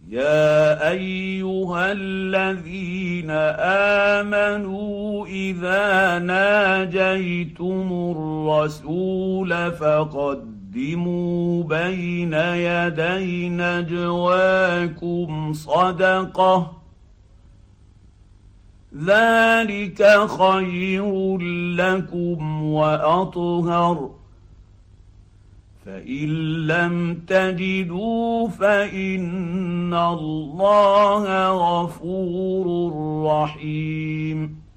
يا ايها الذين امنوا اذا ناجيتم الرسول فقدموا بين يدي نجواكم صدقه ذلك خير لكم واطهر فان لم تجدوا فان الله غفور رحيم